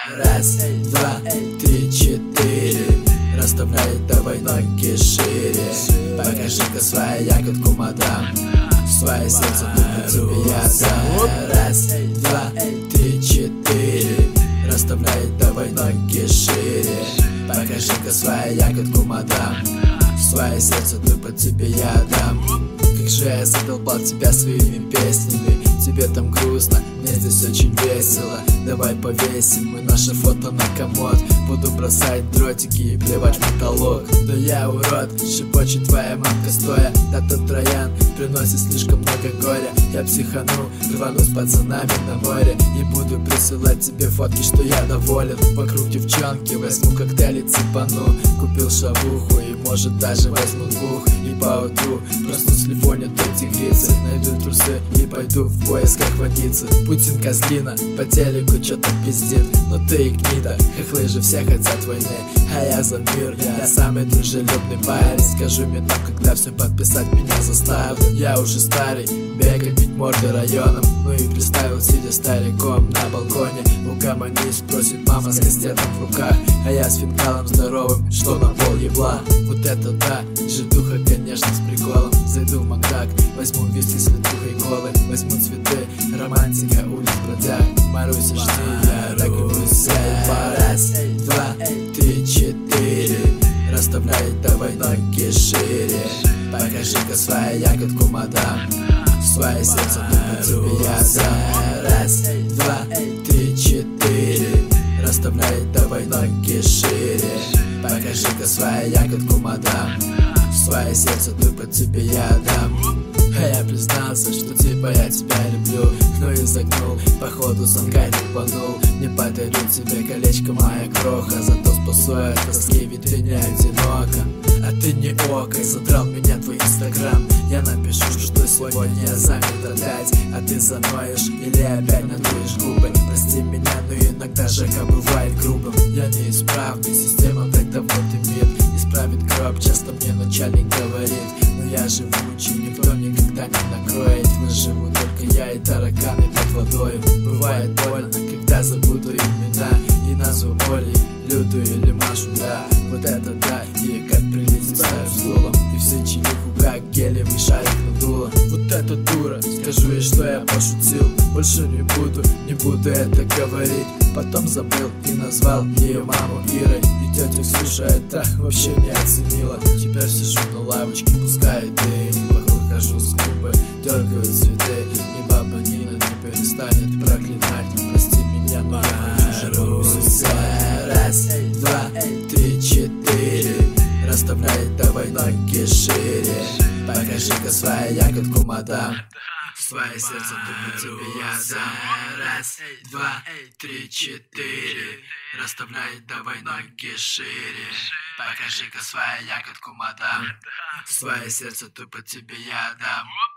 Раз, два, три, четыре. Расставляй давай ноги шире. Покажи-ка свою ягодку, мадам. Свое сердце будет тебе я дам. Раз, два, три, четыре. Расставляй давай ноги шире. Покажи-ка свою ягодку, мадам. Свое сердце тупо тебе я дам. Как же я задолбал тебя своими песнями. Тебе там грустно, мне здесь очень весело. Давай повесим мы наше фото на комод. Буду бросать дротики и плевать в потолок. Да я урод, шепочет твоя мамка стоя. Да тот троян приносит слишком много горя. Я психану, рвану с пацанами на море. И буду присылать тебе фотки, что я доволен. Вокруг девчонки, возьму коктейли, цепану. Купил шавуху и может даже возьму двух. И поутру проснусь в телефоне той тигрицы. Найду трусы и пойду в поисках водицы. Путин козлина, по телеку что-то пиздит. Но ты и гнида, хохлы же все хотят войны. А я за мир, я самый дружелюбный парень. Скажу ментам, когда все подписать меня заставят. Я уже старый, бегать бить морды районом. Ну и представил, сидя стариком на балконе. Угомонись, просит мама с кастетом в руках. А я с фингалом здоровым, что на пол ебла. Вот это да, житуха, конечно, с приколом. Зайду в Макдак, возьму виски с литухой колы. Возьму цветы, романтика, улиц бродяг. Маруся, жди, я рагуюсь. Раз, два, три, четыре. Расставляй давай ноги шире. Покажи-ка свою ягодку, мадам. Свое сердце тупо тебе я дам. Раз, два, три, четыре. Расставляй давай ноги шире. Покажи-ка свою ягодку, мадам. Свое сердце тупо тебе я дам. А я признался, что типа я тебя люблю. Но и загнул, походу сангай тупанул. Не подарю тебе колечко, моя кроха. Зато спасу от тоски, ведь ты не одинока. А ты не окой, задрал меня твой инстаграм. Я напишу, что сегодня я занят опять. А ты заноешь или опять надуешь губы. Прости меня, но иногда ЖК бывает грубым. Я неисправный, система так давно дымит. Исправит гроб, часто мне начальник говорит. Но я живучий, никто никогда не накроет. Выживу только я и тараканы под водой. Бывает больно, когда забуду имена. И назову Оли, Люду или Машу, да. Вот это да, и как прилетит старым стулом. И все чилиху как гелевый шарик надуло. Вот это дура, скажу ей, что я пошутил. Больше не буду это говорить. Потом забыл и назвал ее маму Ирой. И тетя Ксюша это вообще не оценила. Теперь сижу на лавочке, пускай дым. Вокруг хожу с губы, дергаю цветы. И баба Нина не перестанет проклинать. Прости меня, но я хочу живу. Раз, два, три, четыре. Расставляй давай ноги шире. Покажи-ка свою ягодку, мадам. Свое сердце тупо тебе я дам. Раз, два, три, четыре. Расставляй давай ноги шире. Покажи-ка свою ягодку, мадам. Свое сердце тупо тебе я дам.